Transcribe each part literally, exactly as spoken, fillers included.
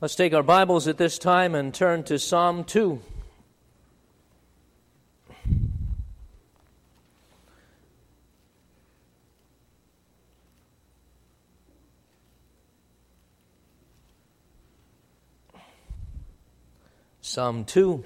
Let's take our Bibles at this time and turn to Psalm two. Psalm two.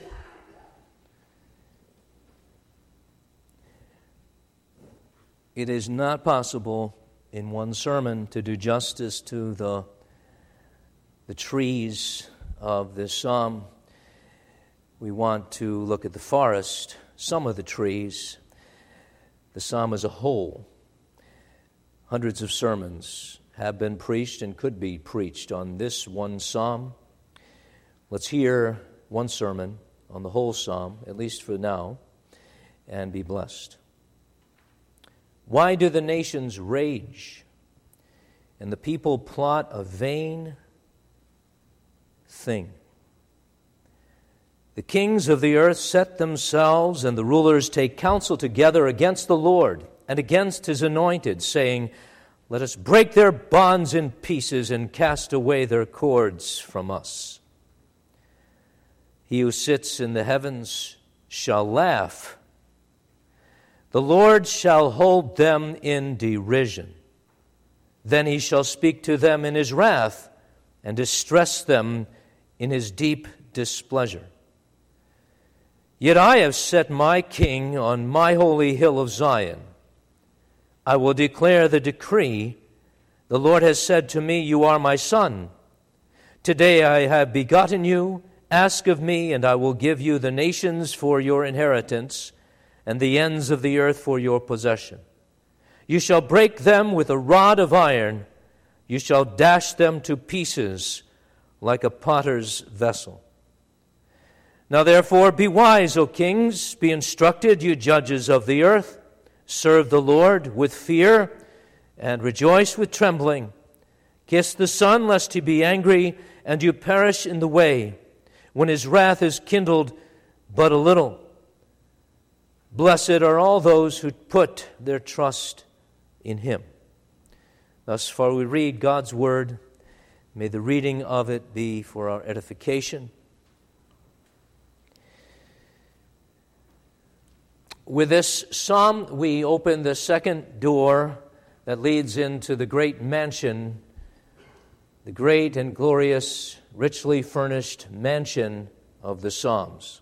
It is not possible in one sermon to do justice to the, the trees of this psalm. We want to look at the forest, some of the trees, the psalm as a whole. Hundreds of sermons have been preached and could be preached on this one psalm. Let's hear one sermon on the whole psalm, at least for now, and be blessed. Why do the nations rage, and the people plot a vain thing? The kings of the earth set themselves, and the rulers take counsel together against the Lord and against His anointed, saying, "Let us break their bonds in pieces and cast away their cords from us." He who sits in the heavens shall laugh. The Lord shall hold them in derision. Then He shall speak to them in His wrath and distress them in His deep displeasure. Yet I have set my King on my holy hill of Zion. I will declare the decree. The Lord has said to me, "You are my son. Today I have begotten you. Ask of me, and I will give you the nations for your inheritance, and the ends of the earth for your possession. You shall break them with a rod of iron. You shall dash them to pieces like a potter's vessel. Now therefore be wise, O kings, be instructed, you judges of the earth. Serve the Lord with fear and rejoice with trembling. Kiss the Son, lest He be angry and you perish in the way, when His wrath is kindled but a little. Blessed are all those who put their trust in Him." Thus far we read God's Word. May the reading of it be for our edification. With this psalm, we open the second door that leads into the great mansion, the great and glorious, richly furnished mansion of the Psalms.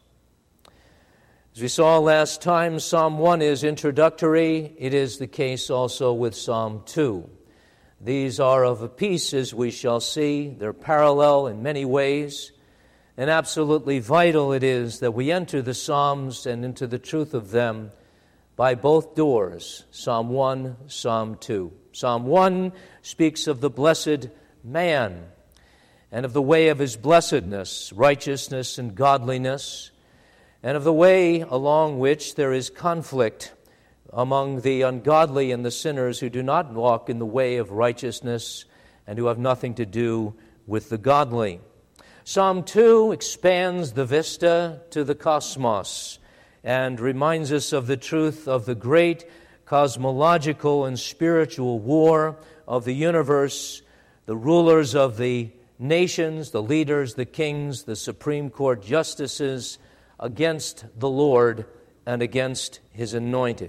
As we saw last time, Psalm one is introductory. It is the case also with Psalm two. These are of a piece, as we shall see. They're parallel in many ways, and absolutely vital it is that we enter the Psalms and into the truth of them by both doors, Psalm one, Psalm two. Psalm one speaks of the blessed man and of the way of his blessedness, righteousness, and godliness, and of the way along which there is conflict among the ungodly and the sinners who do not walk in the way of righteousness and who have nothing to do with the godly. Psalm two expands the vista to the cosmos and reminds us of the truth of the great cosmological and spiritual war of the universe, the rulers of the nations, the leaders, the kings, the Supreme Court justices, against the Lord and against His anointed.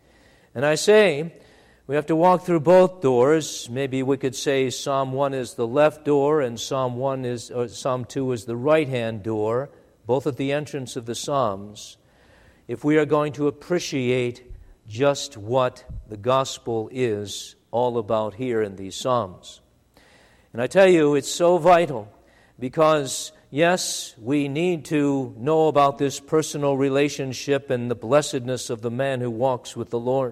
And I say, we have to walk through both doors. Maybe we could say Psalm one is the left door and Psalm one is or Psalm two is the right-hand door, both at the entrance of the Psalms, if we are going to appreciate just what the gospel is all about here in these Psalms. And I tell you, it's so vital because yes, we need to know about this personal relationship and the blessedness of the man who walks with the Lord.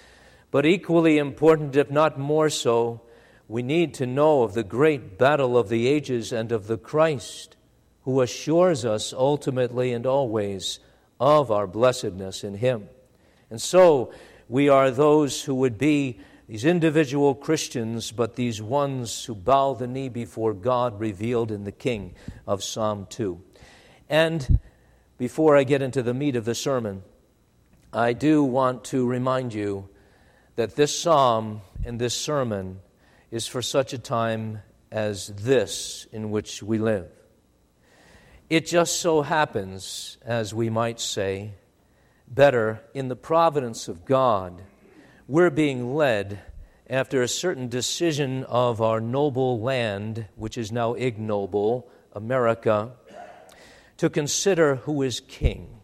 But equally important, if not more so, we need to know of the great battle of the ages and of the Christ who assures us ultimately and always of our blessedness in Him. And so we are those who would be these individual Christians, but these ones who bow the knee before God revealed in the King of Psalm two. And before I get into the meat of the sermon, I do want to remind you that this psalm and this sermon is for such a time as this in which we live. It just so happens, as we might say, better, in the providence of God, we're being led after a certain decision of our noble land, which is now ignoble, America, to consider who is king.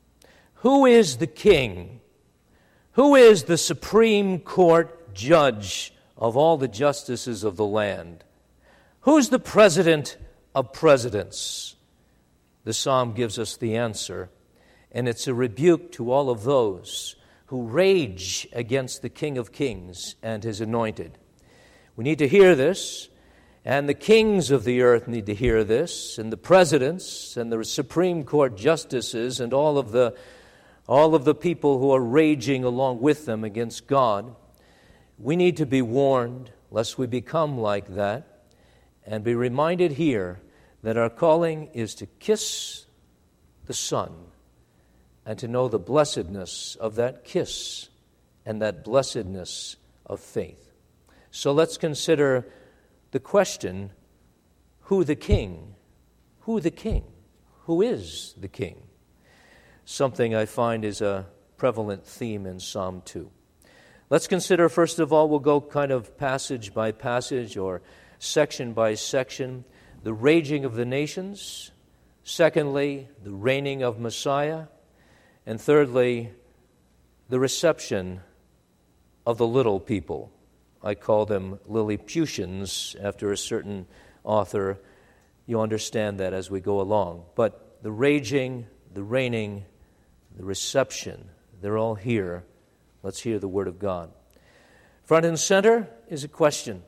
Who is the king? Who is the Supreme Court judge of all the justices of the land? Who's the president of presidents? The psalm gives us the answer, and it's a rebuke to all of those who rage against the King of Kings and His anointed. We need to hear this, and the kings of the earth need to hear this, and the presidents and the Supreme Court justices and all of the all of the people who are raging along with them against God. We need to be warned lest we become like that, and be reminded here that our calling is to kiss the Son and to know the blessedness of that kiss and that blessedness of faith. So let's consider the question, who the king? Who the king? Who is the king? Something I find is a prevalent theme in Psalm two. Let's consider, first of all, we'll go kind of passage by passage or section by section, the raging of the nations. Secondly, the reigning of Messiah. And thirdly, the reception of the little people. I call them Lilliputians after a certain author. You understand that as we go along. But the raging, the reigning, the reception, they're all here. Let's hear the Word of God. Front and center is a question.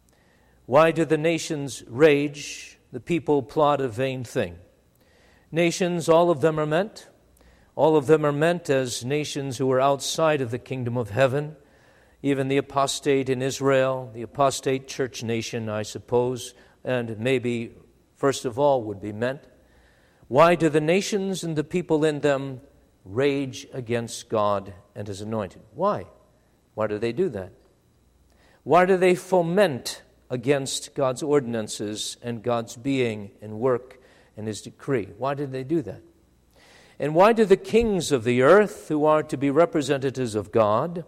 Why do the nations rage? The people plot a vain thing. Nations, all of them are meant. All of them are meant as nations who are outside of the kingdom of heaven. Even the apostate in Israel, the apostate church nation, I suppose, and maybe first of all would be meant. Why do the nations and the people in them rage against God and His anointed? Why? Why do they do that? Why do they foment against God's ordinances and God's being and work and His decree? Why did they do that? And why do the kings of the earth, who are to be representatives of God,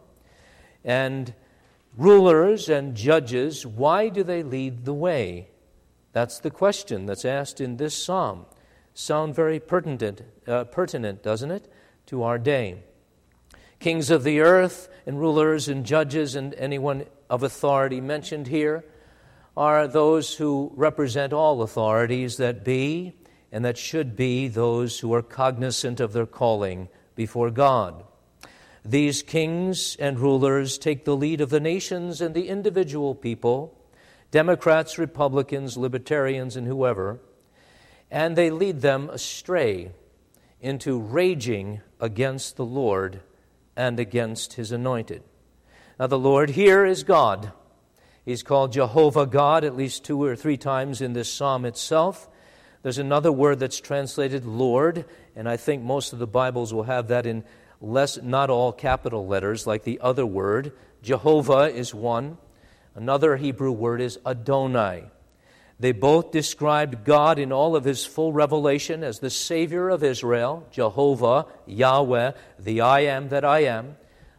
and rulers and judges, why do they lead the way? That's the question that's asked in this psalm. Sound very pertinent, uh, pertinent, doesn't it, to our day? Kings of the earth and rulers and judges and anyone of authority mentioned here are those who represent all authorities that be and that should be those who are cognizant of their calling before God. These kings and rulers take the lead of the nations and the individual people, Democrats, Republicans, Libertarians, and whoever, and they lead them astray into raging against the Lord and against His anointed. Now, the Lord here is God. He's called Jehovah God at least two or three times in this psalm itself. There's another word that's translated Lord, and I think most of the Bibles will have that in less, not all capital letters like the other word. Jehovah is one. Another Hebrew word is Adonai. They both described God in all of His full revelation as the Savior of Israel, Jehovah, Yahweh, the I am that I am.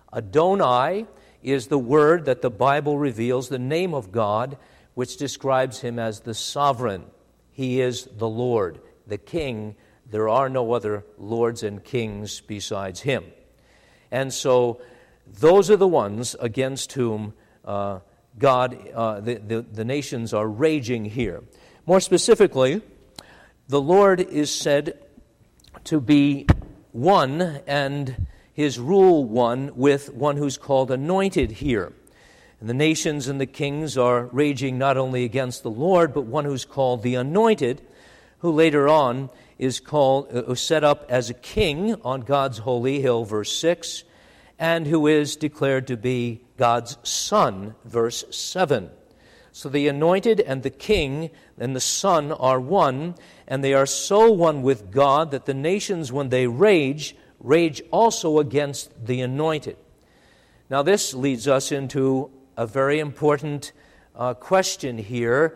Adonai is the word that the Bible reveals, the name of God, which describes Him as the sovereign. He is the Lord, the King. There are no other lords and kings besides Him. And so those are the ones against whom uh, God, uh, the, the, the nations are raging here. More specifically, the Lord is said to be one and His rule one with one who's called anointed here. And the nations and the kings are raging not only against the Lord, but one who's called the anointed, who later on is called uh, set up as a king on God's holy hill, verse six, and who is declared to be God's son, verse seven. So the anointed and the king and the son are one, and they are so one with God that the nations, when they rage, rage also against the anointed. Now this leads us into a very important uh, question here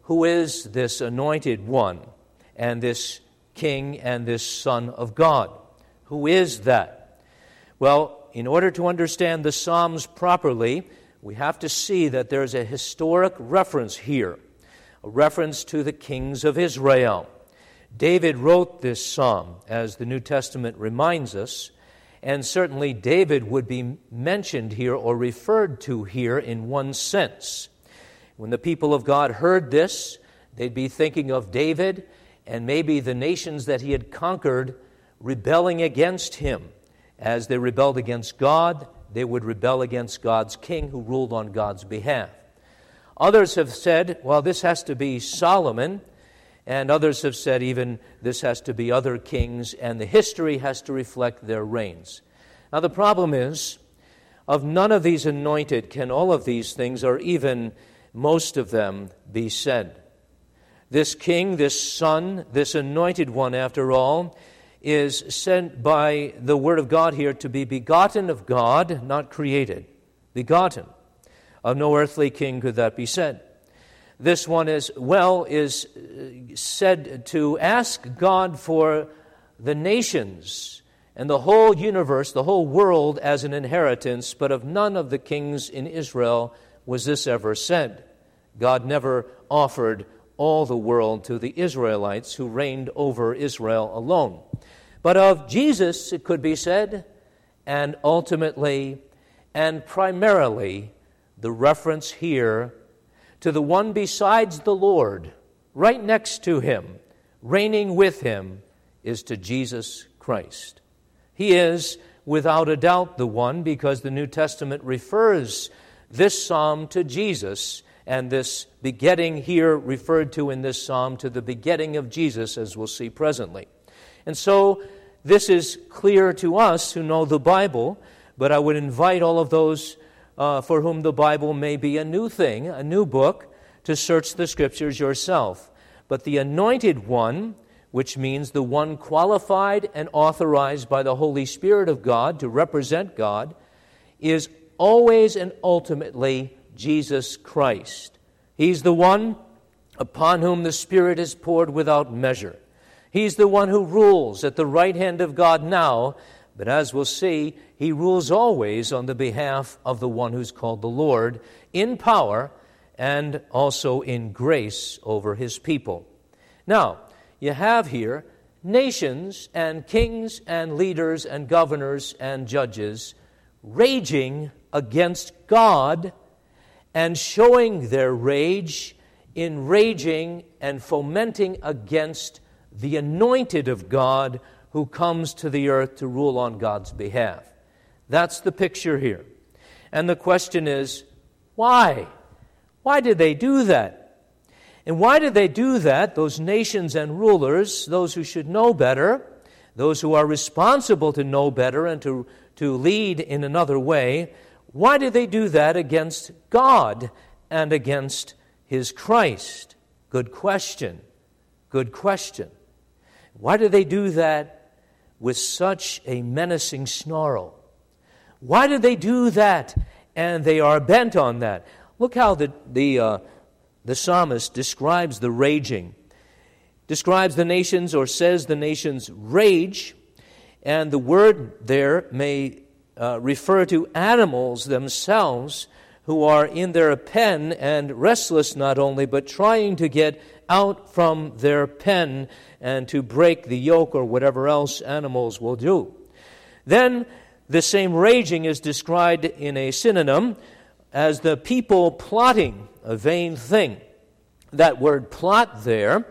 who is this anointed one and this king and this Son of God? Who is that? Well, in order to understand the Psalms properly, we have to see that there's a historic reference here, a reference to the kings of Israel. David wrote this psalm, as the New Testament reminds us, and certainly David would be mentioned here or referred to here in one sense. When the people of God heard this, they'd be thinking of David and maybe the nations that he had conquered rebelling against him. As they rebelled against God, they would rebel against God's king who ruled on God's behalf. Others have said, well, this has to be Solomon, and others have said even this has to be other kings, and the history has to reflect their reigns. Now the problem is, of none of these anointed can all of these things, or even most of them, be said. This king, this son, this anointed one, after all, is sent by the Word of God here to be begotten of God, not created. Begotten. Of no earthly king could that be said. This one as well is said to ask God for the nations and the whole universe, the whole world as an inheritance, but of none of the kings in Israel was this ever said. God never offered all the world to the Israelites who reigned over Israel alone. But of Jesus, it could be said, and ultimately and primarily, the reference here to the one besides the Lord, right next to him, reigning with him, is to Jesus Christ. He is, without a doubt, the one, because the New Testament refers this psalm to Jesus, and this begetting here referred to in this psalm to the begetting of Jesus, as we'll see presently. And so this is clear to us who know the Bible, but I would invite all of those uh, for whom the Bible may be a new thing, a new book, to search the Scriptures yourself. But the anointed one, which means the one qualified and authorized by the Holy Spirit of God to represent God, is always and ultimately Jesus Christ. He's the one upon whom the Spirit is poured without measure. He's the one who rules at the right hand of God now, but as we'll see, he rules always on the behalf of the one who's called the Lord, in power and also in grace over his people. Now, you have here nations and kings and leaders and governors and judges raging against God and showing their rage in raging and fomenting against the anointed of God who comes to the earth to rule on God's behalf. That's the picture here. And the question is, why? Why did they do that? And why did they do that, those nations and rulers, those who should know better, those who are responsible to know better and to, to lead in another way? Why did they do that against God and against his Christ? Good question. Good question. Why did they do that with such a menacing snarl? Why did they do that? And they are bent on that. Look how the the uh, the psalmist describes the raging. Describes the nations, or says the nations rage, and the word there may Uh, refer to animals themselves who are in their pen and restless not only, but trying to get out from their pen and to break the yoke or whatever else animals will do. Then the same raging is described in a synonym as the people plotting a vain thing. That word plot there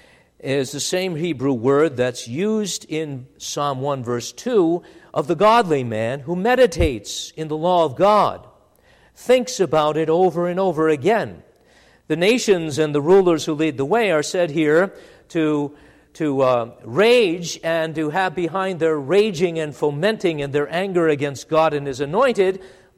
is the same Hebrew word that's used in Psalm one verse two of the godly man who meditates in the law of God, thinks about it over and over again. The nations and the rulers who lead the way are said here to, to uh, rage and to have behind their raging and fomenting and their anger against God and his anointed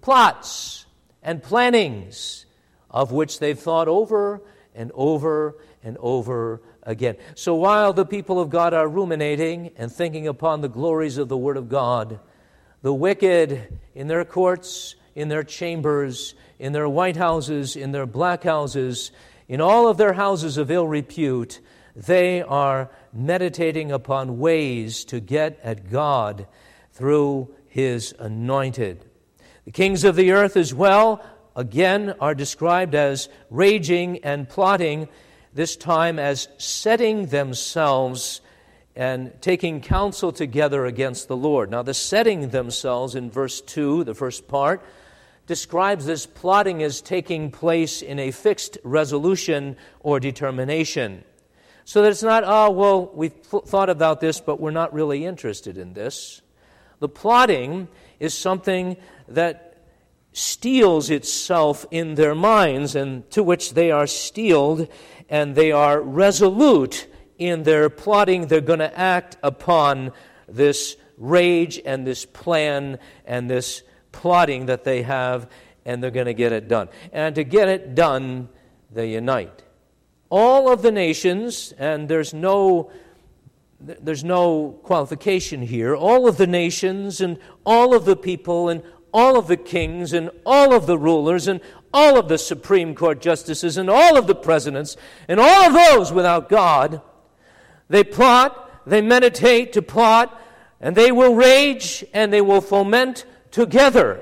plots and plannings of which they've thought over and over and over again. So while the people of God are ruminating and thinking upon the glories of the Word of God, the wicked in their courts, in their chambers, in their white houses, in their black houses, In all of their houses of ill repute, they are meditating upon ways to get at God through His anointed. The kings of the earth as well, again, are described as raging and plotting, this time as setting themselves and taking counsel together against the Lord. Now, the setting themselves in verse two, the first part, describes this plotting as taking place in a fixed resolution or determination. So that it's not, oh, well, we've thought about this, but we're not really interested in this. The plotting is something that steels itself in their minds, and to which they are steeled, and they are resolute in their plotting. They're going to act upon this rage and this plan and this plotting that they have, and they're going to get it done. And to get it done, they unite. All of the nations, and there's no there's no qualification here, all of the nations and all of the people and all of the kings and all of the rulers and all of the Supreme Court justices and all of the presidents and all of those without God, they plot, they meditate to plot, and they will rage and they will foment together.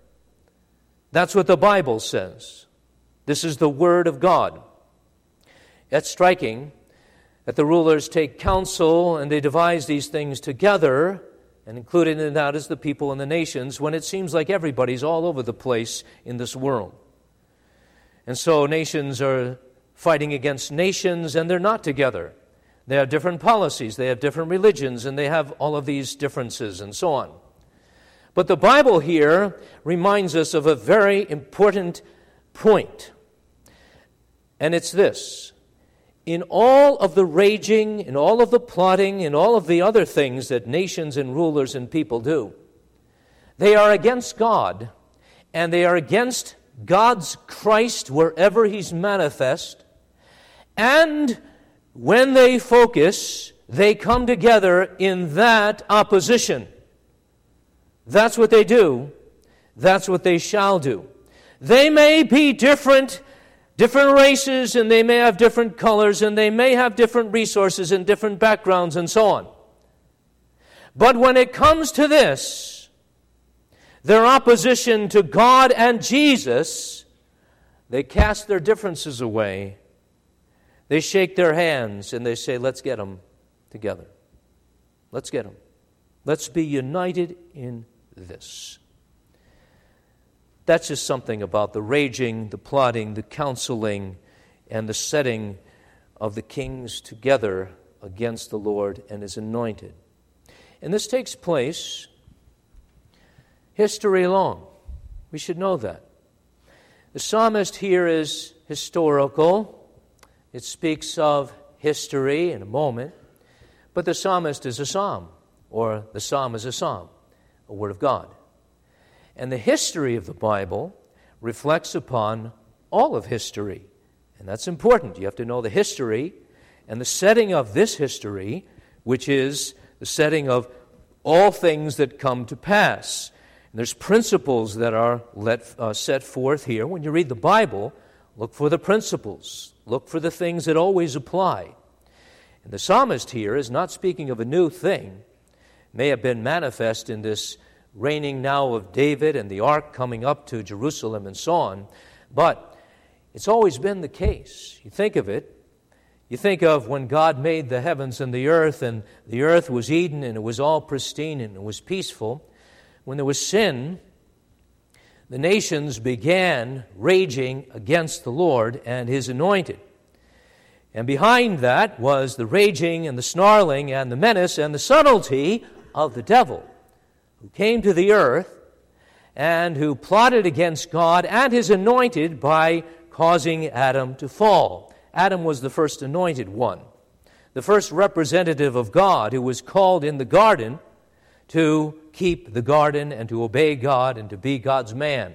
That's what the Bible says. This is the Word of God. It's striking that the rulers take counsel and they devise these things together, and included in that is the people and the nations, when it seems like everybody's all over the place in this world. And so nations are fighting against nations, and they're not together. They have different policies, they have different religions, and they have all of these differences and so on. But the Bible here reminds us of a very important point. And it's this. In all of the raging, in all of the plotting, in all of the other things that nations and rulers and people do, they are against God, and they are against God's Christ wherever He's manifest. And when they focus, they come together in that opposition. That's what they do. That's what they shall do. They may be different, different races, and they may have different colors, and they may have different resources and different backgrounds and so on. But when it comes to this, their opposition to God and Jesus, they cast their differences away. They shake their hands and they say, let's get them together. Let's get them. Let's be united in this. That's just something about the raging, the plotting, the counseling, and the setting of the kings together against the Lord and His anointed. And this takes place history long. We should know that. The psalmist here is historical. It speaks of history in a moment. But the psalmist is a psalm, or the psalm is a psalm, a word of God. And the history of the Bible reflects upon all of history. And that's important. You have to know the history and the setting of this history, which is the setting of all things that come to pass. And there's principles that are let, uh, set forth here. When you read the Bible, look for the principles. Look for the things that always apply. And the psalmist here is not speaking of a new thing. It may have been manifest in this reigning now of David and the ark coming up to Jerusalem and so on, but it's always been the case. You think of it. You think of when God made the heavens and the earth, and the earth was Eden, and it was all pristine, and it was peaceful. When there was sin, the nations began raging against the Lord and His anointed. And behind that was the raging and the snarling and the menace and the subtlety of the devil, who came to the earth and who plotted against God and His anointed by causing Adam to fall. Adam was the first anointed one, the first representative of God who was called in the garden to keep the garden and to obey God and to be God's man.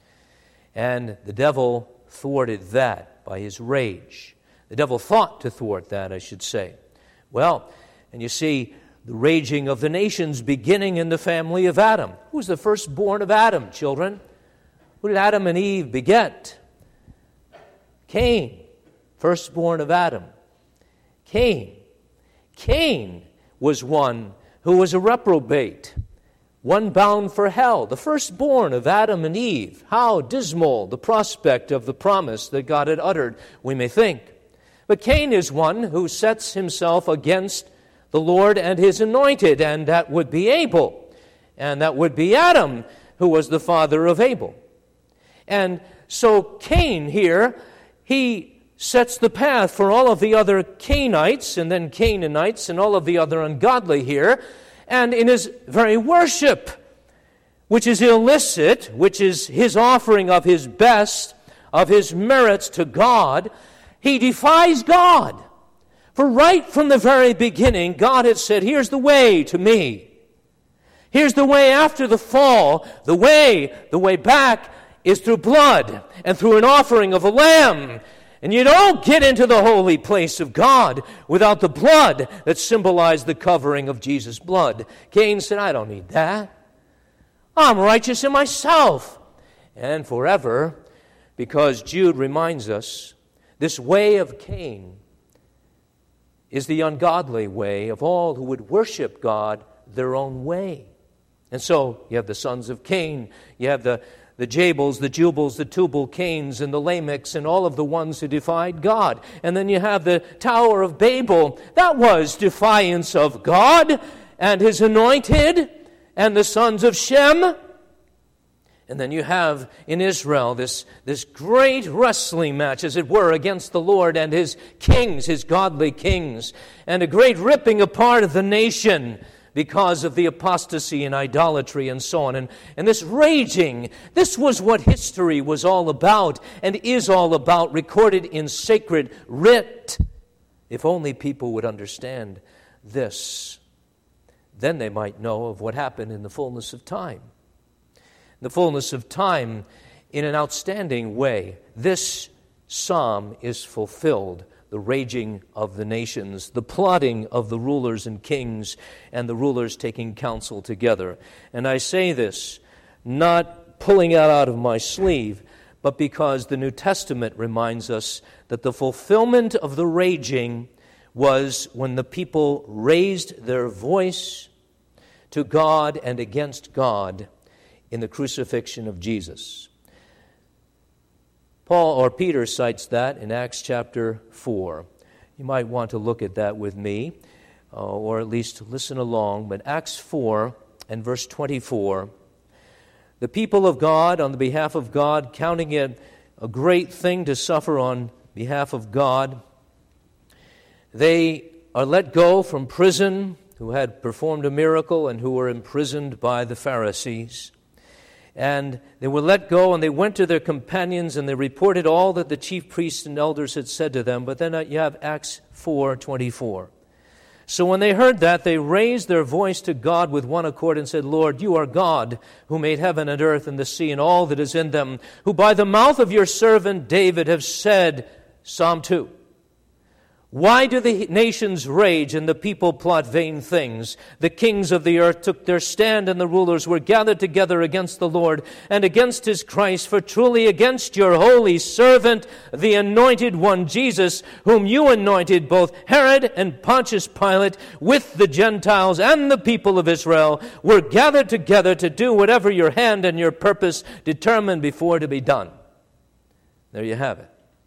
And the devil thwarted that by his rage. The devil thought to thwart that, I should say. Well, and you see the raging of the nations beginning in the family of Adam. Who was the firstborn of Adam, children? Who did Adam and Eve beget? Cain. firstborn of Adam. Cain. Cain was one who was a reprobate, one bound for hell, the firstborn of Adam and Eve. How dismal the prospect of the promise that God had uttered, we may think. But Cain is one who sets himself against the Lord and his anointed, and that would be Abel. And that would be Adam, who was the father of Abel. And so Cain here, he sets the path for all of the other Cainites and then Canaanites and all of the other ungodly here. And in his very worship, which is illicit, which is his offering of his best, of his merits to God, he defies God. For right from the very beginning, God had said, here's the way to me. Here's the way after the fall. The way, the way back is through blood and through an offering of a lamb. And you don't get into the holy place of God without the blood that symbolized the covering of Jesus' blood. Cain said, I don't need that. I'm righteous in myself. And forever, because Jude reminds us, this way of Cain is the ungodly way of all who would worship God their own way. And so you have the sons of Cain, you have the, the Jabals, the Jubals, the Tubal-Cains, and the Lamechs, and all of the ones who defied God. And then you have the Tower of Babel. That was defiance of God and his anointed, and the sons of Shem. And then you have in Israel this, this great wrestling match, as it were, against the Lord and his kings, his godly kings, and a great ripping apart of the nation because of the apostasy and idolatry and so on. And, and this raging, this was what history was all about and is all about, recorded in sacred writ. If only people would understand this, then they might know of what happened in the fullness of time. The fullness of time in an outstanding way. This psalm is fulfilled. The raging of the nations, the plotting of the rulers and kings, and the rulers taking counsel together. And I say this, not pulling it out of my sleeve, but because the New Testament reminds us that the fulfillment of the raging was when the people raised their voice to God and against God in the crucifixion of Jesus. Paul or Peter cites that in Acts chapter four. You might want to look at that with me, uh, or at least listen along. But Acts four and verse twenty-four, the people of God, on the behalf of God, counting it a great thing to suffer on behalf of God, they are let go from prison, who had performed a miracle and who were imprisoned by the Pharisees. And they were let go, and they went to their companions, and they reported all that the chief priests and elders had said to them. But then you have Acts four twenty-four. So when they heard that, they raised their voice to God with one accord and said, Lord, you are God, who made heaven and earth and the sea and all that is in them, who by the mouth of your servant David have said, Psalm two, why do the nations rage and the people plot vain things? The kings of the earth took their stand, and the rulers were gathered together against the Lord and against his Christ. For truly against your holy servant, the anointed one, Jesus, whom you anointed, both Herod and Pontius Pilate, with the Gentiles and the people of Israel, were gathered together to do whatever your hand and your purpose determined before to be done. There you have it.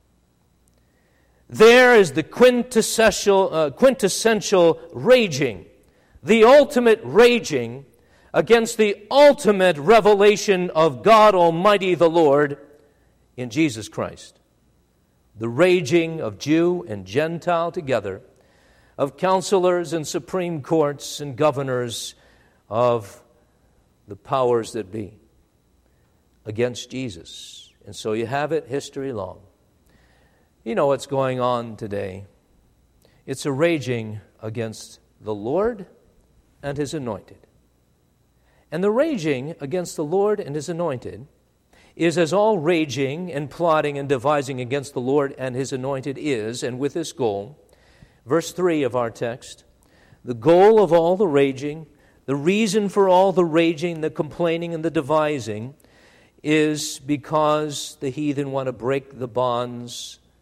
There is the quintessential, uh, quintessential raging, the ultimate raging against the ultimate revelation of God Almighty the Lord in Jesus Christ. The raging of Jew and Gentile together, of counselors and supreme courts and governors of the powers that be against Jesus. And so you have it history long. You know what's going on today. It's a raging against the Lord and his anointed. And the raging against the Lord and his anointed is as all raging and plotting and devising against the Lord and his anointed is, and with this goal. Verse three of our text, the goal of all the raging, the reason for all the raging, the complaining, and the devising is because the heathen want to break the bonds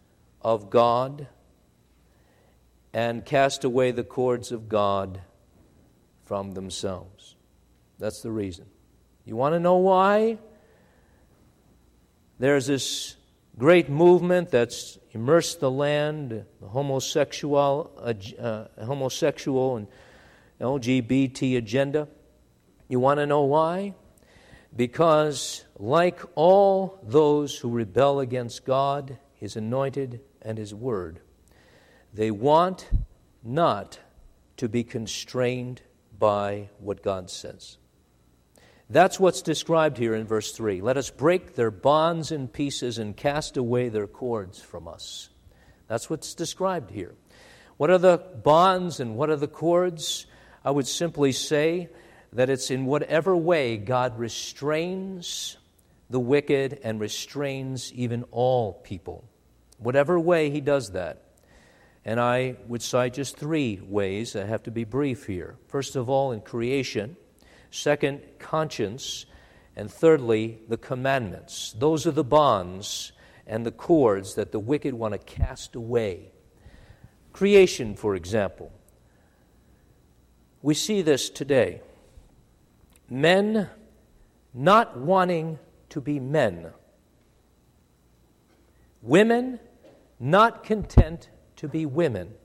of God and cast away the cords of God from themselves. That's the reason. You want to know why? There's this great movement that's immersed the land, the homosexual, uh, homosexual and L G B T agenda. You want to know why? Because like all those who rebel against God, His anointed, and His word, they want not to be constrained by what God says. That's what's described here in verse three. Let us break their bonds in pieces and cast away their cords from us. That's what's described here. What are the bonds and what are the cords? I would simply say that it's in whatever way God restrains the wicked and restrains even all people. Whatever way He does that. And I would cite just three ways. I have to be brief here. First of all, in creation. Second, conscience. And thirdly, the commandments. Those are the bonds and the cords that the wicked want to cast away. Creation, for example. We see this today. Men not wanting to be men. Women not content to be women.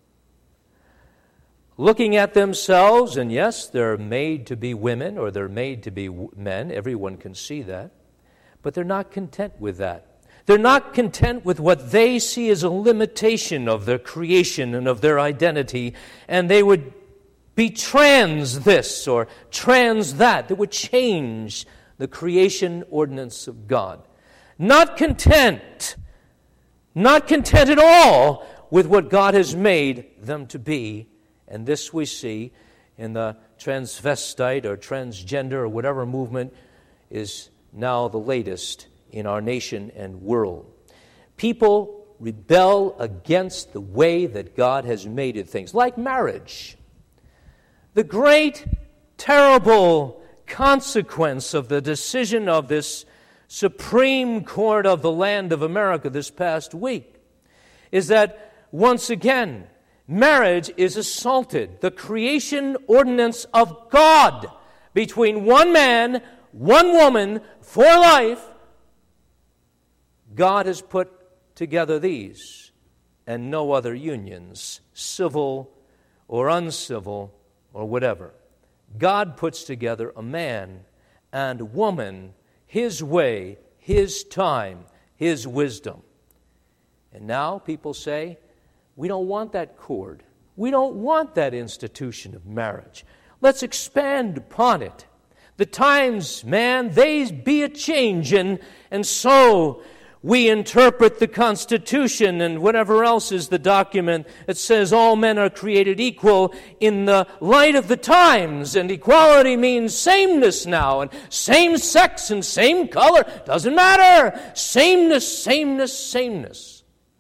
Looking at themselves, and yes, they're made to be women or they're made to be men. Everyone can see that. But they're not content with that. They're not content with what they see as a limitation of their creation and of their identity, and they would be trans this or trans that. That would change the creation ordinance of God. Not content, not content at all with what God has made them to be. And this we see in the transvestite or transgender or whatever movement is now the latest in our nation and world. People rebel against the way that God has made it things, like marriage. The great, terrible consequence of the decision of this Supreme Court of the land of America this past week is that, once again, marriage is assaulted. The creation ordinance of God between one man, one woman, for life. God has put together these and no other unions, civil or uncivil or whatever. God puts together a man and woman, His way, His time, His wisdom. And now people say, we don't want that cord. We don't want that institution of marriage. Let's expand upon it. The times, man, they be a changin', and so we interpret the Constitution and whatever else is the document that says all men are created equal in the light of the times. And equality means sameness now, and same sex and same color. Doesn't matter. Sameness, sameness, sameness.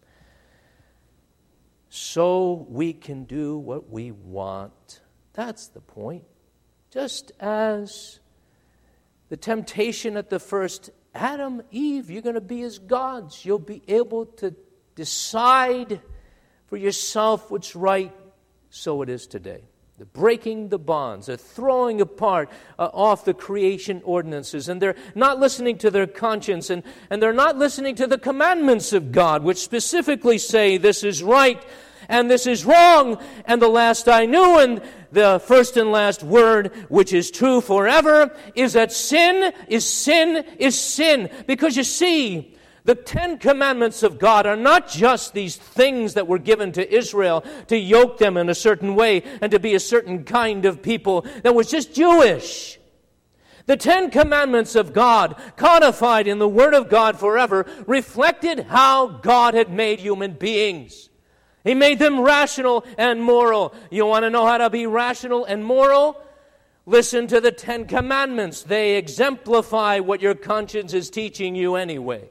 So we can do what we want. That's the point. Just as the temptation at the first Adam, Eve, you're going to be as gods. You'll be able to decide for yourself what's right. So it is today. They're breaking the bonds. They're throwing apart uh, off the creation ordinances. And they're not listening to their conscience. And, and they're not listening to the commandments of God, which specifically say this is right and this is wrong. And the last I knew, and the first and last word, which is true forever, is that sin is sin is sin. Because you see, the Ten Commandments of God are not just these things that were given to Israel to yoke them in a certain way and to be a certain kind of people that was just Jewish. The Ten Commandments of God, codified in the Word of God forever, reflected how God had made human beings. He made them rational and moral. You want to know how to be rational and moral? Listen to the Ten Commandments. They exemplify what your conscience is teaching you anyway.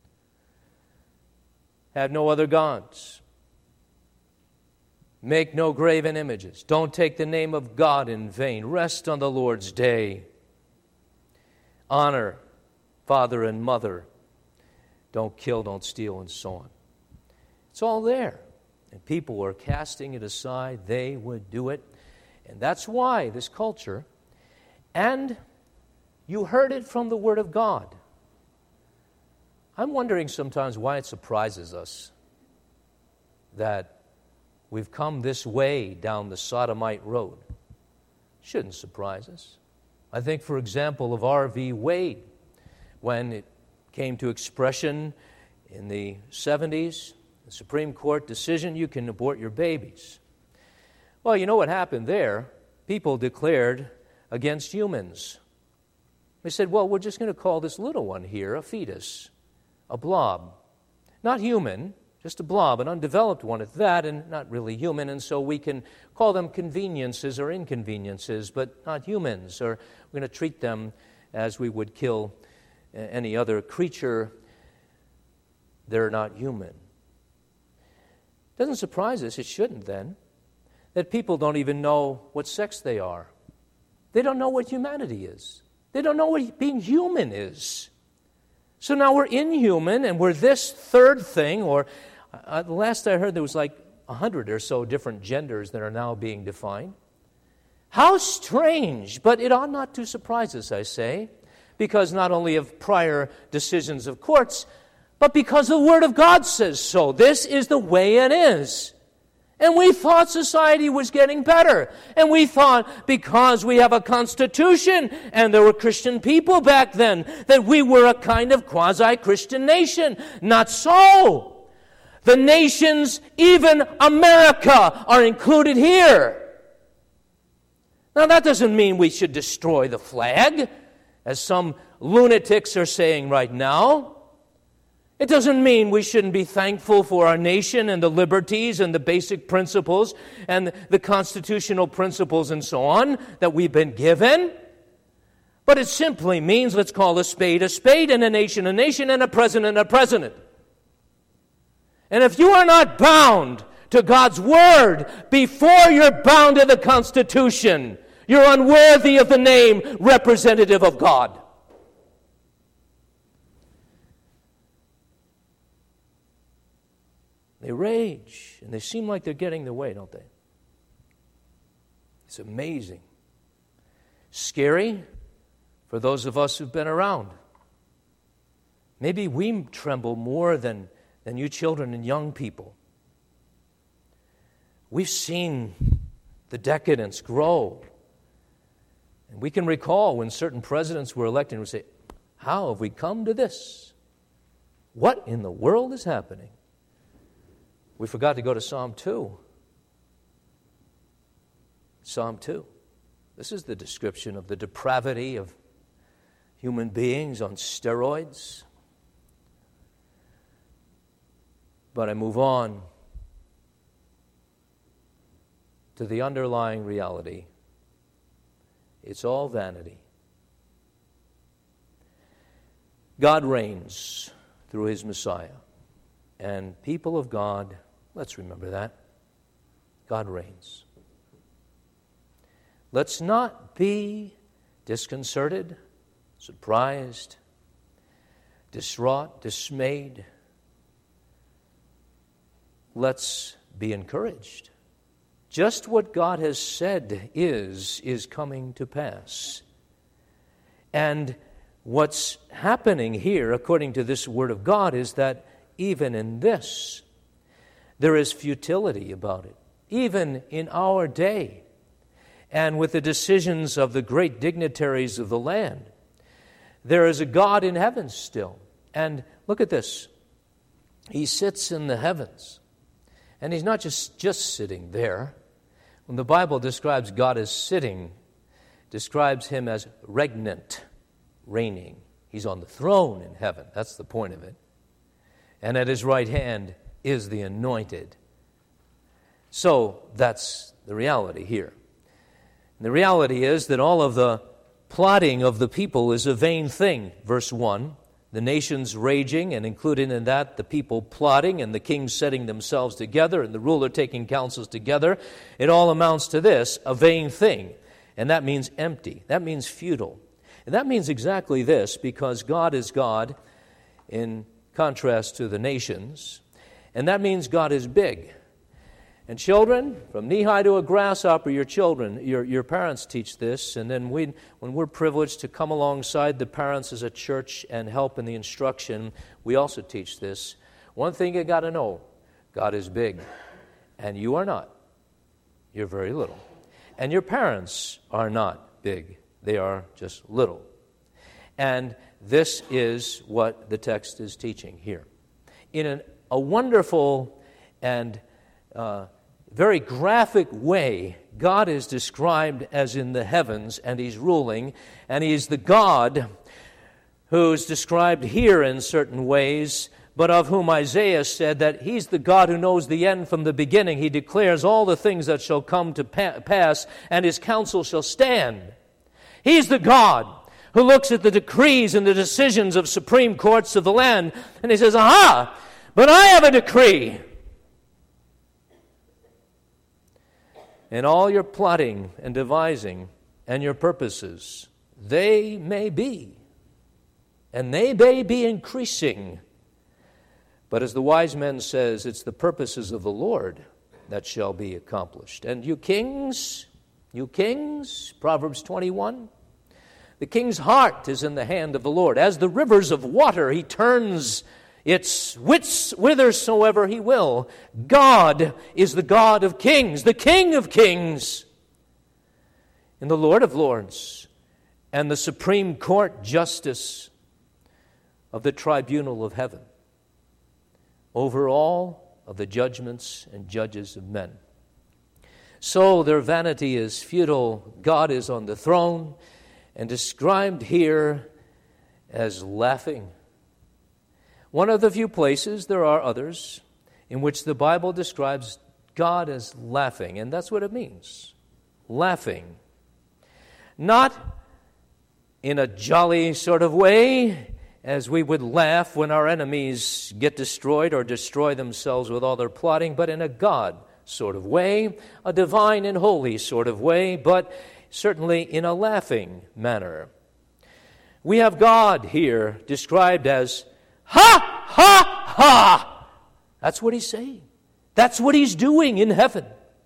Have no other gods. Make no graven images. Don't take the name of God in vain. Rest on the Lord's day. Honor father and mother. Don't kill, don't steal, and so on. It's all there. And people were casting it aside. They would do it. And that's why this culture, and you heard it from the Word of God. I'm wondering sometimes why it surprises us that we've come this way down the sodomite road. Shouldn't surprise us. I think, for example, of R V Wade, when it came to expression in the seventies, the Supreme Court decision, you can abort your babies. Well, you know what happened there? People declared against humans. They said, well, we're just going to call this little one here a fetus, a blob. Not human, just a blob, an undeveloped one at that, and not really human, and so we can call them conveniences or inconveniences, but not humans, or we're going to treat them as we would kill any other creature. They're not human. Doesn't surprise us, it shouldn't then, that people don't even know what sex they are. They don't know what humanity is. They don't know what being human is. So now we're inhuman, and we're this third thing, or uh, the last I heard there was like a hundred or so different genders that are now being defined. How strange, but it ought not to surprise us, I say, because not only of prior decisions of courts, but because the Word of God says so. This is the way it is. And we thought society was getting better. And we thought because we have a constitution and there were Christian people back then that we were a kind of quasi-Christian nation. Not so. The nations, even America, are included here. Now that doesn't mean we should destroy the flag, as some lunatics are saying right now. It doesn't mean we shouldn't be thankful for our nation and the liberties and the basic principles and the constitutional principles and so on that we've been given. But it simply means let's call a spade a spade and a nation a nation and a president a president. And if you are not bound to God's Word before you're bound to the Constitution, you're unworthy of the name representative of God. They rage, and they seem like they're getting their way, don't they? It's amazing. Scary for those of us who've been around. Maybe we tremble more than, than you children and young people. We've seen the decadence grow. And we can recall when certain presidents were elected and we say, how have we come to this? What in the world is happening? We forgot to go to Psalm two. Psalm two. This is the description of the depravity of human beings on steroids. But I move on to the underlying reality. It's all vanity. God reigns through His Messiah. And people of God, let's remember that. God reigns. Let's not be disconcerted, surprised, distraught, dismayed. Let's be encouraged. Just what God has said is, is coming to pass. And what's happening here, according to this Word of God, is that even in this, there is futility about it. Even in our day, and with the decisions of the great dignitaries of the land, there is a God in heaven still. And look at this. He sits in the heavens. And He's not just, just sitting there. When the Bible describes God as sitting, it describes Him as regnant, reigning. He's on the throne in heaven. That's the point of it. And at His right hand is the Anointed. So that's the reality here. And the reality is that all of the plotting of the people is a vain thing. Verse one, the nations raging, and included in that the people plotting, and the kings setting themselves together, and the ruler taking counsels together. It all amounts to this, a vain thing. And that means empty. That means futile. And that means exactly this, because God is God in contrast to the nations. And that means God is big. And children, from knee-high to a grasshopper, your children, your, your parents teach this. And then we, when we're privileged to come alongside the parents as a church and help in the instruction, we also teach this. One thing you got to know, God is big, and you are not. You're very little. And your parents are not big. They are just little. And this is what the text is teaching here. In an, a wonderful and uh, very graphic way, God is described as in the heavens, and He's ruling, and He's the God who's described here in certain ways, but of whom Isaiah said that He's the God who knows the end from the beginning. He declares all the things that shall come to pa- pass, and His counsel shall stand. He's the God who looks at the decrees and the decisions of supreme courts of the land, and He says, aha, but I have a decree. And all your plotting and devising and your purposes, they may be, and they may be increasing. But as the wise man says, it's the purposes of the Lord that shall be accomplished. And you kings, you kings, Proverbs twenty-one, the king's heart is in the hand of the Lord. As the rivers of water, He turns its wits whithersoever He will. God is the God of kings, the King of kings, and the Lord of lords, and the Supreme Court justice of the tribunal of heaven, over all of the judgments and judges of men. So their vanity is futile. God is on the throne, and described here as laughing. One of the few places, there are others, in which the Bible describes God as laughing, and that's what it means, laughing. Not in a jolly sort of way, as we would laugh when our enemies get destroyed or destroy themselves with all their plotting, but in a God sort of way, a divine and holy sort of way, but certainly in a laughing manner. We have God here described as ha, ha, ha. That's what He's saying. That's what He's doing in heaven.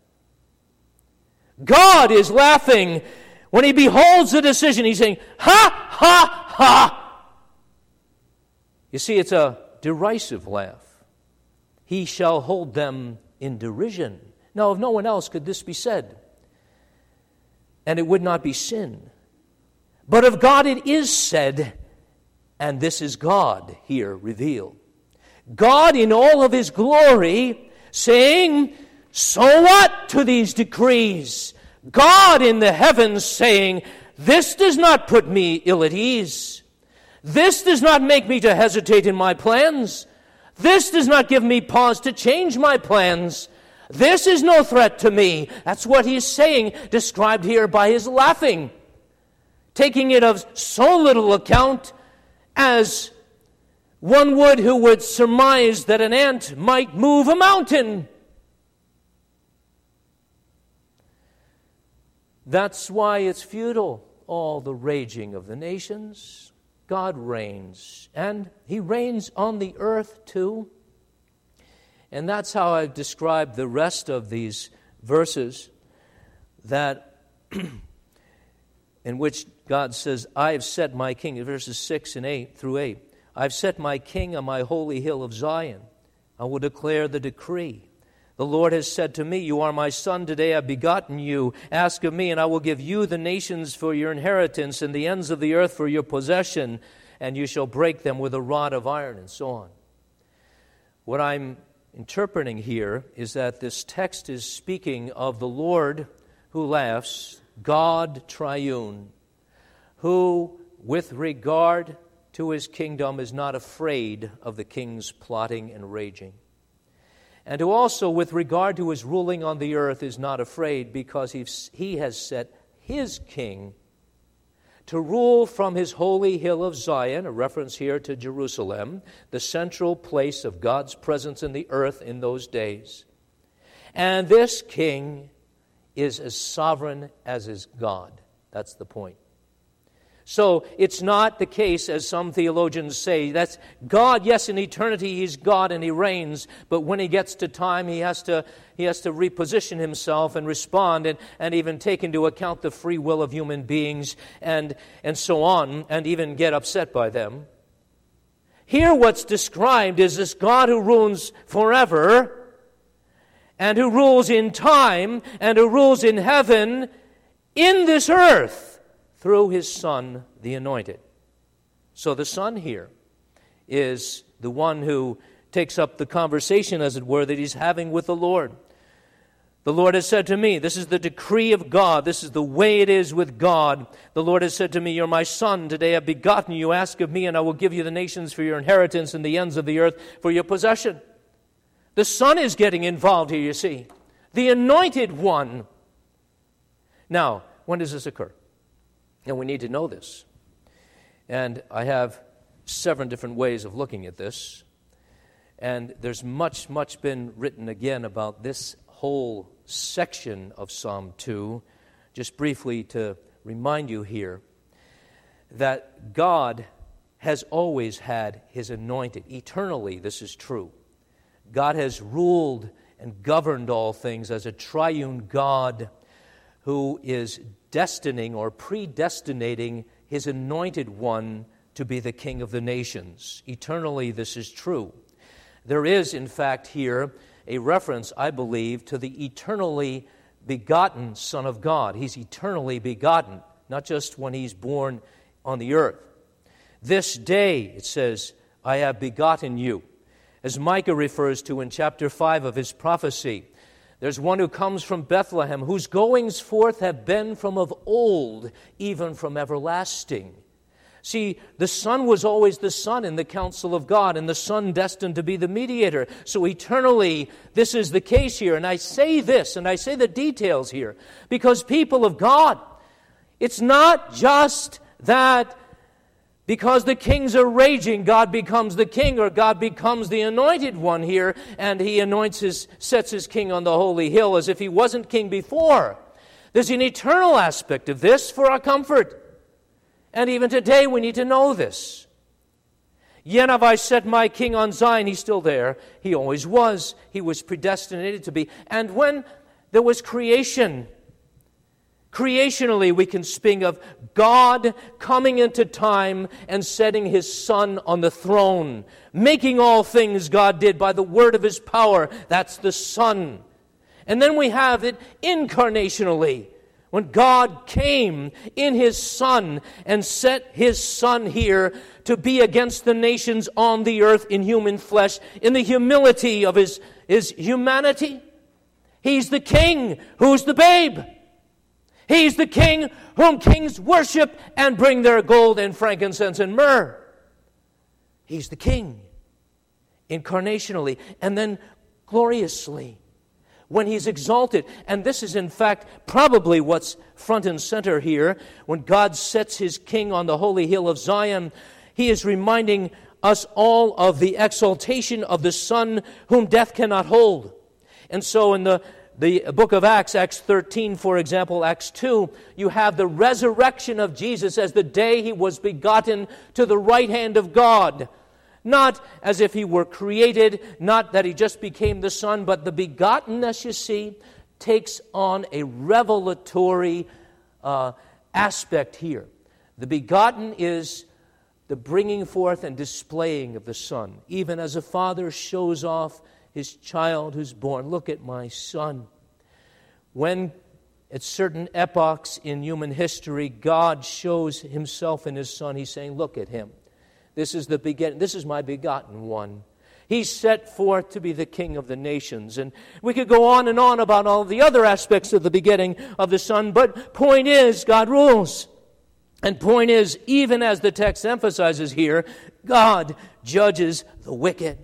God is laughing when He beholds the decision. He's saying, ha, ha, ha. You see, it's a derisive laugh. He shall hold them in derision. Now, of no one else could this be said, and it would not be sin. But of God it is said, and this is God here revealed. God in all of His glory saying, so what to these decrees? God in the heavens saying, this does not put me ill at ease. This does not make me to hesitate in my plans. This does not give me pause to change my plans. This is no threat to me. That's what He's saying, described here by His laughing, taking it of so little account as one would who would surmise that an ant might move a mountain. That's why it's futile, all the raging of the nations. God reigns, and He reigns on the earth too. And that's how I've described the rest of these verses, that in which God says, I have set my king, verses six and eight through eight. I've set my king on my holy hill of Zion. I will declare the decree. The Lord has said to me, you are my son, today I have begotten you. Ask of me, and I will give you the nations for your inheritance, and the ends of the earth for your possession, and you shall break them with a rod of iron, and so on. What I'm interpreting here is that this text is speaking of the Lord who laughs, God triune, who, with regard to His kingdom, is not afraid of the king's plotting and raging. And who also, with regard to His ruling on the earth, is not afraid, because He has set His king to rule from His holy hill of Zion, a reference here to Jerusalem, the central place of God's presence in the earth in those days. And this king is as sovereign as His God. That's the point. So it's not the case, as some theologians say, that's God. Yes, in eternity He's God and He reigns, but when He gets to time, He has to He has to reposition Himself and respond and, and even take into account the free will of human beings and, and so on, and even get upset by them. Here what's described is this God who rules forever and who rules in time and who rules in heaven in this earth, through His Son, the Anointed. So the Son here is the one who takes up the conversation, as it were, that He's having with the Lord. The Lord has said to me, this is the decree of God. This is the way it is with God. The Lord has said to me, you're my Son. Today I've begotten you. Ask of me, and I will give you the nations for your inheritance and the ends of the earth for your possession. The Son is getting involved here, you see. The Anointed One. Now, when does this occur? And we need to know this. And I have seven different ways of looking at this. And there's much, much been written again about this whole section of Psalm two. Just briefly to remind you here that God has always had His anointed. Eternally, this is true. God has ruled and governed all things as a triune God who is destining or predestinating His anointed one to be the King of the nations. Eternally, this is true. There is, in fact, here a reference, I believe, to the eternally begotten Son of God. He's eternally begotten, not just when He's born on the earth. This day, it says, I have begotten you. As Micah refers to in chapter five of his prophecy, there's one who comes from Bethlehem, whose goings forth have been from of old, even from everlasting. See, the Son was always the Son in the counsel of God, and the Son destined to be the mediator. So eternally, this is the case here. And I say this, and I say the details here, because people of God, it's not just that because the kings are raging, God becomes the king, or God becomes the anointed one here, and He anoints his, sets His king on the holy hill as if He wasn't king before. There's an eternal aspect of this for our comfort. And even today we need to know this. Yet have I set my king on Zion. He's still there. He always was. He was predestinated to be. And when there was creation, creationally, we can speak of God coming into time and setting His Son on the throne. Making all things God did by the word of His power. That's the Son. And then we have it incarnationally, when God came in His Son and set His Son here to be against the nations on the earth in human flesh, in the humility of His, his humanity. He's the King who's the babe. He's the King whom kings worship and bring their gold and frankincense and myrrh. He's the King, incarnationally, and then gloriously, when He's exalted. And this is, in fact, probably what's front and center here. When God sets His King on the holy hill of Zion, He is reminding us all of the exaltation of the Son whom death cannot hold. And so in the The book of Acts, Acts thirteen, for example, Acts two, you have the resurrection of Jesus as the day He was begotten to the right hand of God. Not as if He were created, not that He just became the Son, but the begottenness, you see, takes on a revelatory uh, aspect here. The begotten is the bringing forth and displaying of the Son, even as a father shows off His child who's born. Look at my son. When at certain epochs in human history, God shows Himself in His Son, He's saying, look at Him. This is the beginning. This is my begotten one. He's set forth to be the King of the nations. And we could go on and on about all the other aspects of the beginning of the Son, but point is, God rules. And point is, even as the text emphasizes here, God judges the wicked.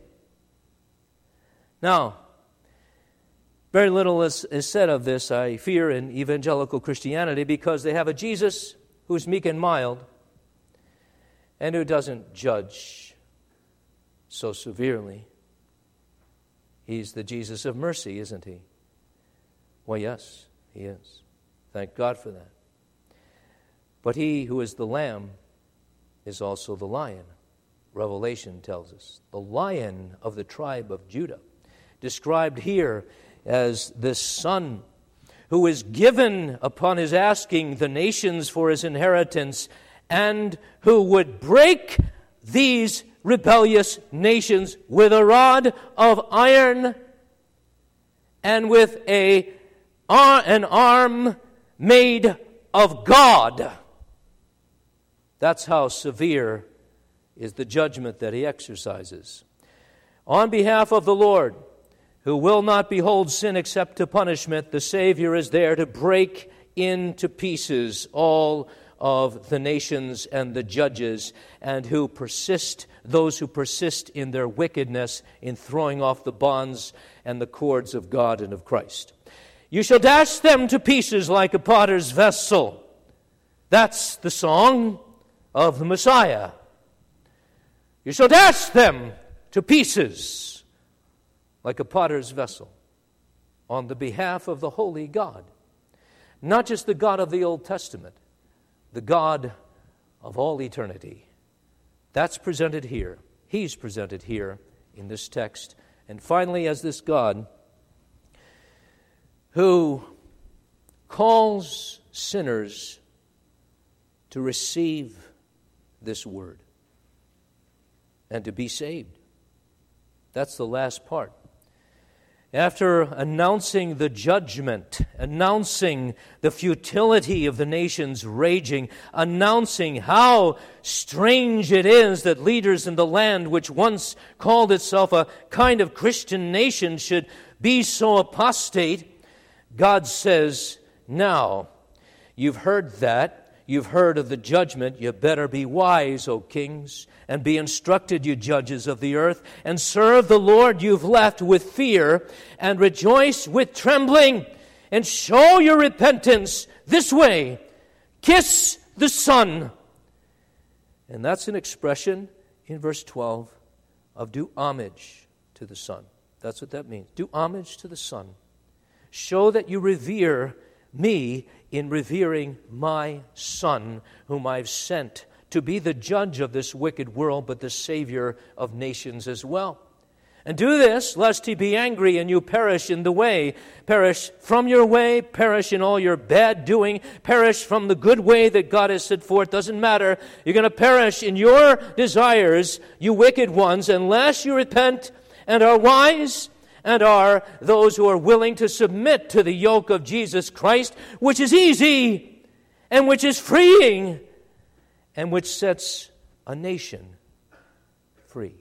Now, very little is, is said of this, I fear, in evangelical Christianity, because they have a Jesus who's meek and mild and who doesn't judge so severely. He's the Jesus of mercy, isn't He? Well, yes, He is. Thank God for that. But he who is the Lamb is also the Lion. Revelation tells us. The Lion of the tribe of Judah, described here as this Son who is given upon his asking the nations for his inheritance, and who would break these rebellious nations with a rod of iron and with a, an arm made of God. That's how severe is the judgment that he exercises. On behalf of the Lord, who will not behold sin except to punishment, the Savior is there to break into pieces all of the nations and the judges, and who persist, those who persist in their wickedness, in throwing off the bonds and the cords of God and of Christ. You shall dash them to pieces like a potter's vessel. That's the song of the Messiah. You shall dash them to pieces like a potter's vessel, on the behalf of the holy God. Not just the God of the Old Testament, the God of all eternity. That's presented here. He's presented here in this text. And finally, as this God who calls sinners to receive this word and to be saved. That's the last part. After announcing the judgment, announcing the futility of the nations raging, announcing how strange it is that leaders in the land which once called itself a kind of Christian nation should be so apostate, God says, now, you've heard that. You've heard of the judgment. You better be wise, O kings, and be instructed, you judges of the earth, and serve the Lord you've left with fear, and rejoice with trembling, and show your repentance this way. Kiss the Son. And that's an expression in verse twelve of do homage to the Son. That's what that means. Do homage to the Son. Show that you revere me in revering my Son, whom I've sent to be the judge of this wicked world, but the Savior of nations as well. And do this, lest he be angry and you perish in the way. Perish from your way, perish in all your bad doing, perish from the good way that God has set forth. Doesn't matter. You're going to perish in your desires, you wicked ones, unless you repent and are wise and are those who are willing to submit to the yoke of Jesus Christ, which is easy and which is freeing and which sets a nation free.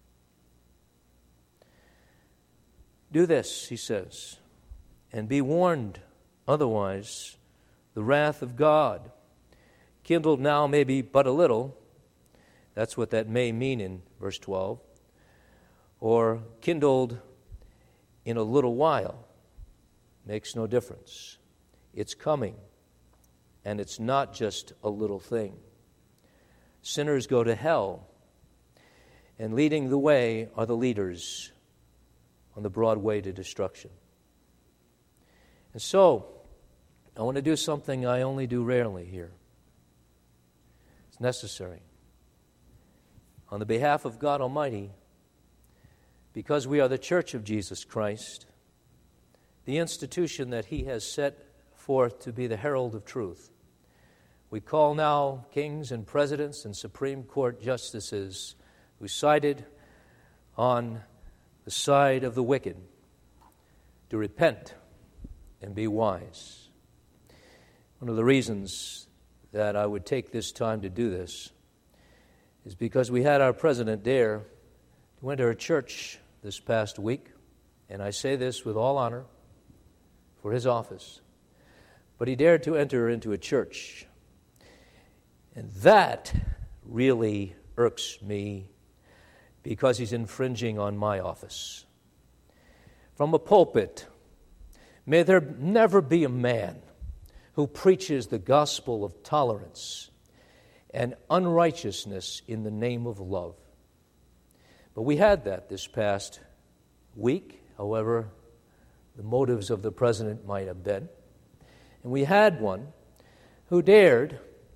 Do this, he says, and be warned, otherwise the wrath of God, kindled now maybe but a little, that's what that may mean in verse twelve, or kindled in a little while, makes no difference. It's coming, and it's not just a little thing. Sinners go to hell, and leading the way are the leaders on the broad way to destruction. And so, I want to do something I only do rarely here. It's necessary. On the behalf of God Almighty, because we are the Church of Jesus Christ, the institution that He has set forth to be the herald of truth, we call now kings and presidents and Supreme Court justices who sided on the side of the wicked to repent and be wise. One of the reasons that I would take this time to do this is because we had our president dare to enter a church this past week, and I say this with all honor for his office, but he dared to enter into a church, and that really irks me because he's infringing on my office. From a pulpit, may there never be a man who preaches the gospel of tolerance and unrighteousness in the name of love. But we had that this past week, however the motives of the president might have been. And we had one who dared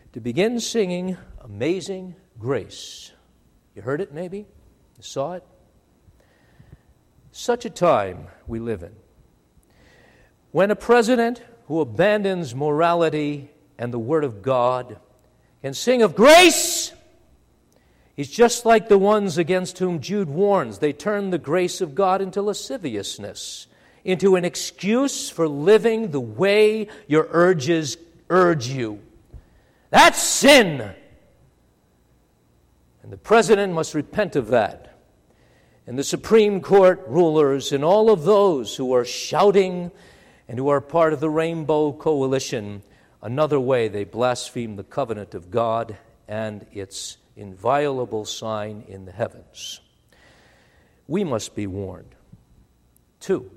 to begin singing Amazing Grace. You heard it maybe? You saw it? Such a time we live in. When a president who abandons morality and the Word of God can sing of grace, he's just like the ones against whom Jude warns. They turn the grace of God into lasciviousness, into an excuse for living the way your urges urge you. That's sin. And the president must repent of that. And the Supreme Court rulers and all of those who are shouting and who are part of the Rainbow Coalition, another way they blaspheme the covenant of God and its inviolable sign in the heavens. We must be warned, too.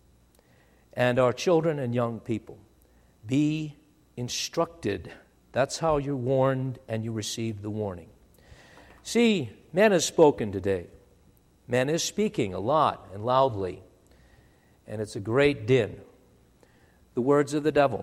And our children and young people, be instructed. That's how you're warned and you receive the warning. See, man has spoken today. Man is speaking a lot and loudly, and it's a great din. The words of the devil.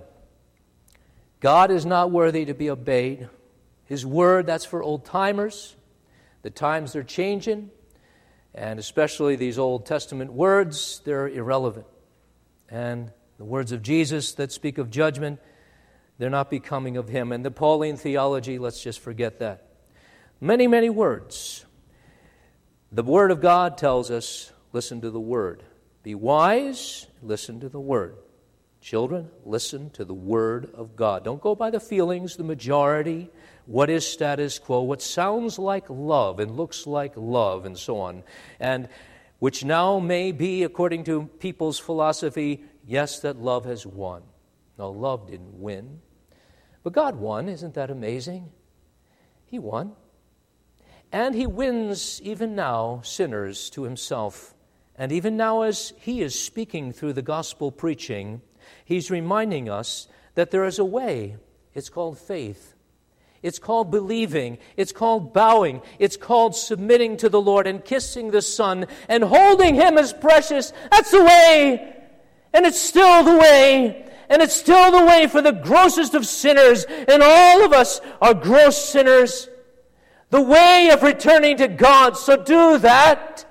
God is not worthy to be obeyed. His word, that's for old-timers. The times are changing, and especially these Old Testament words, they're irrelevant. And the words of Jesus that speak of judgment, they're not becoming of him. And the Pauline theology, let's just forget that. Many, many words. The Word of God tells us, listen to the Word. Be wise, listen to the Word. Children, listen to the Word of God. Don't go by the feelings, the majority, what is status quo, what sounds like love and looks like love and so on. And which now may be, according to people's philosophy, yes, that love has won. No, love didn't win. But God won. Isn't that amazing? He won. And he wins even now sinners to himself. And even now as he is speaking through the gospel preaching, he's reminding us that there is a way. It's called faith. It's called believing. It's called bowing. It's called submitting to the Lord and kissing the Son and holding him as precious. That's the way. And it's still the way. And it's still the way for the grossest of sinners. And all of us are gross sinners. The way of returning to God. So do that.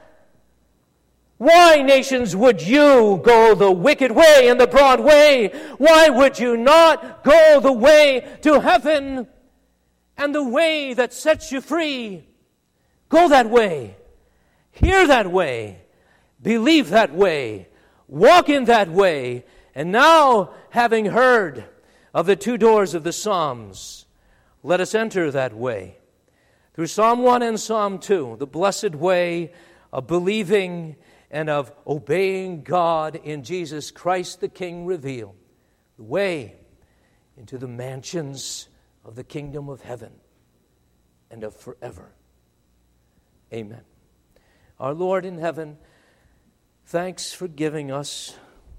Why, nations, would you go the wicked way and the broad way? Why would you not go the way to heaven and the way that sets you free? Go that way. Hear that way. Believe that way. Walk in that way. And now, having heard of the two doors of the Psalms, let us enter that way. Through Psalm one and Psalm two, the blessed way of believing and of obeying God in Jesus Christ the King revealed. The way into the mansions of the kingdom of heaven and of forever. Amen. Our Lord in heaven, thanks for giving us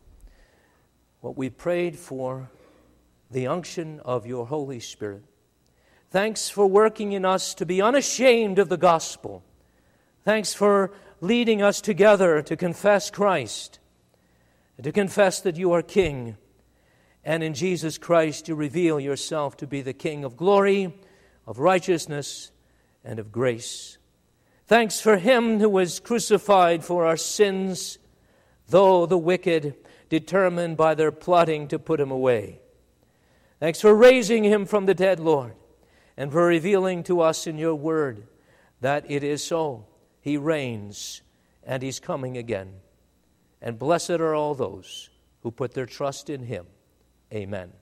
what we prayed for, the unction of your Holy Spirit. Thanks for working in us to be unashamed of the gospel. Thanks for leading us together to confess Christ and to confess that you are King. And in Jesus Christ you reveal yourself to be the King of glory, of righteousness, and of grace. Thanks for him who was crucified for our sins, though the wicked determined by their plotting to put him away. Thanks for raising him from the dead, Lord, and for revealing to us in your word that it is so. He reigns, and he's coming again. And blessed are all those who put their trust in him. Amen.